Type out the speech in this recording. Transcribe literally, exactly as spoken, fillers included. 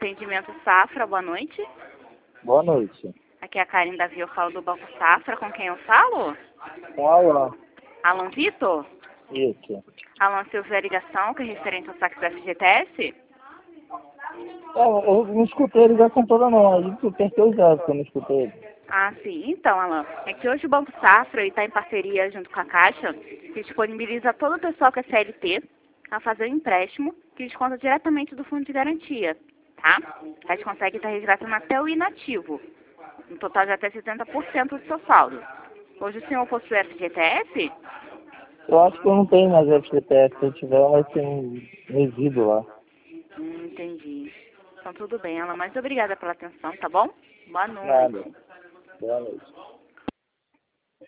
Atendimento Safra, boa noite. Boa noite. Aqui é a Karen Davi, eu falo do Banco Safra. Com quem eu falo? Com Alan. Alan Vitor? Isso. Alan, você ouviu a ligação que é referente ao saque do F G T S? É, eu não escutei a ligação toda não, aí eu tem certeza que eu não escutei. Ah, sim. Então, Alan, é que hoje o Banco Safra está em parceria junto com a Caixa, que disponibiliza todo o pessoal que é C L T a fazer um empréstimo que desconta diretamente do fundo de garantia, tá? A gente consegue estar resgatando até o inativo, no total de até setenta por cento do seu saldo. Hoje o senhor possui F G T S? Eu acho que eu não tenho mais F G T S, se eu tiver vai ter um resíduo lá. Hum, entendi. Então tudo bem, Alan, mas obrigada pela atenção, tá bom? Boa noite. Nada. Boa noite.